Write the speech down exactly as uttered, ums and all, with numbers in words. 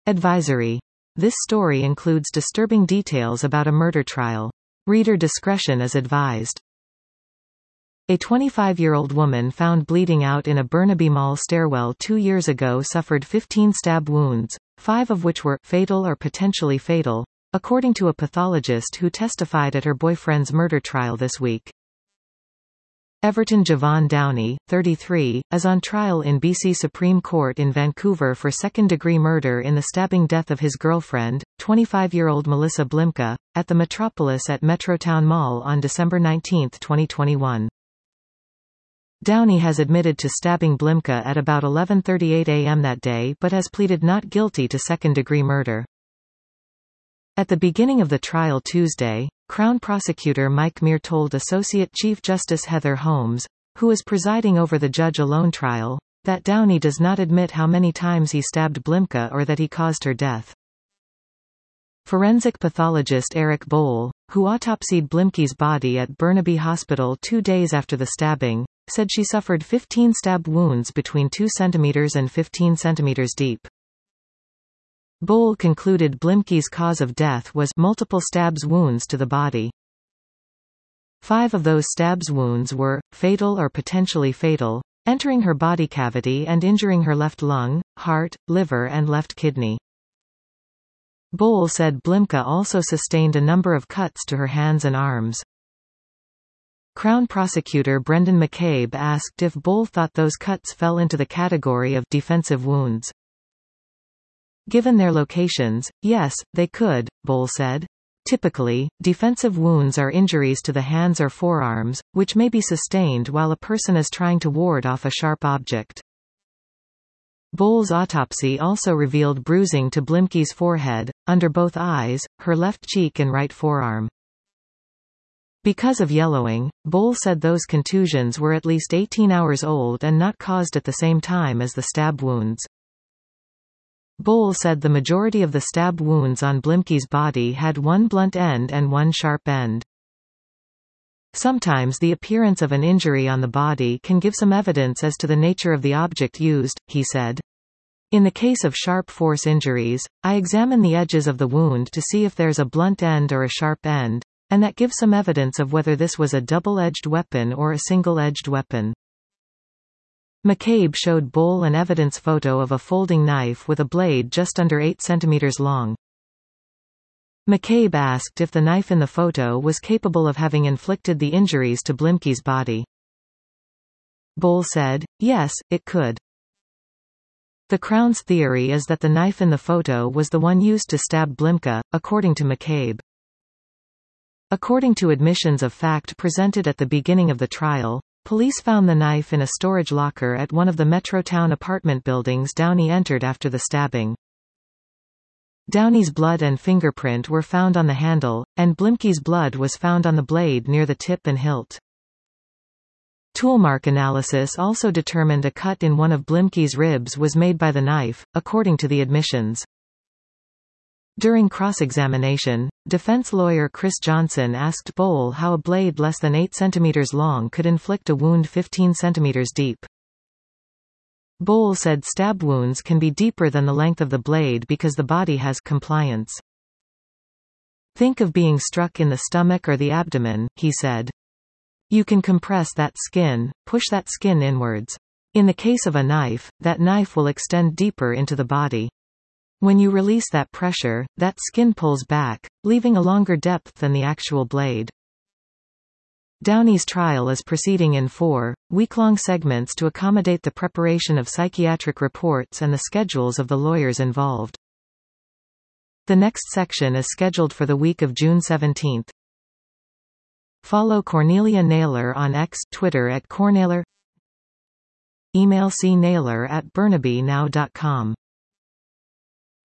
Advisory. This story includes disturbing details about a murder trial. Reader discretion is advised. A twenty-five-year-old woman found bleeding out in a Burnaby Mall stairwell two years ago suffered fifteen stab wounds, five of which were fatal or potentially fatal, according to a pathologist who testified at her boyfriend's murder trial this week. Everton Javon Downey, thirty-three, is on trial in B C Supreme Court in Vancouver for second-degree murder in the stabbing death of his girlfriend, twenty-five-year-old Melissa Blimka, at the Metropolis at Metrotown Mall on December nineteenth twenty twenty-one. Downey has admitted to stabbing Blimka at about eleven thirty-eight a m that day but has pleaded not guilty to second-degree murder. At the beginning of the trial Tuesday, Crown Prosecutor Mike Muir told Associate Chief Justice Heather Holmes, who is presiding over the judge-alone trial, that Downey does not admit how many times he stabbed Blimka or that he caused her death. Forensic pathologist Eric Bohl, who autopsied Blimke's body at Burnaby Hospital two days after the stabbing, said she suffered fifteen stab wounds between two centimeters and fifteen centimeters deep. Bohl concluded Blimke's cause of death was multiple stabs wounds to the body. Five of those stabs wounds were fatal or potentially fatal, entering her body cavity and injuring her left lung, heart, liver and left kidney. Bohl said Blimka also sustained a number of cuts to her hands and arms. Crown Prosecutor Brendan McCabe asked if Bohl thought those cuts fell into the category of defensive wounds. Given their locations, yes, they could, Bohl said. Typically, defensive wounds are injuries to the hands or forearms, which may be sustained while a person is trying to ward off a sharp object. Bohl's autopsy also revealed bruising to Blimke's forehead, under both eyes, her left cheek and right forearm. Because of yellowing, Bohl said those contusions were at least eighteen hours old and not caused at the same time as the stab wounds. Bohl said the majority of the stab wounds on Blimke's body had one blunt end and one sharp end. Sometimes the appearance of an injury on the body can give some evidence as to the nature of the object used, he said. In the case of sharp force injuries, I examine the edges of the wound to see if there's a blunt end or a sharp end, and that gives some evidence of whether this was a double-edged weapon or a single-edged weapon. McCabe showed Bohl an evidence photo of a folding knife with a blade just under eight centimeters long. McCabe asked if the knife in the photo was capable of having inflicted the injuries to Blimke's body. Bohl said, yes, it could. The Crown's theory is that the knife in the photo was the one used to stab Blimka, according to McCabe. According to admissions of fact presented at the beginning of the trial, police found the knife in a storage locker at one of the Metrotown apartment buildings Downey entered after the stabbing. Downey's blood and fingerprint were found on the handle, and Blimke's blood was found on the blade near the tip and hilt. Toolmark analysis also determined a cut in one of Blimke's ribs was made by the knife, according to the admissions. During cross-examination, defense lawyer Chris Johnson asked Bohl how a blade less than eight centimeters long could inflict a wound fifteen centimeters deep. Bohl said stab wounds can be deeper than the length of the blade because the body has compliance. Think of being struck in the stomach or the abdomen, he said. You can compress that skin, push that skin inwards. In the case of a knife, that knife will extend deeper into the body. When you release that pressure, that skin pulls back, leaving a longer depth than the actual blade. Downey's trial is proceeding in four, week-long segments to accommodate the preparation of psychiatric reports and the schedules of the lawyers involved. The next section is scheduled for the week of June seventeenth. Follow Cornelia Naylor on X Twitter at Cornaylor. Email c naylor at burnaby now dot com.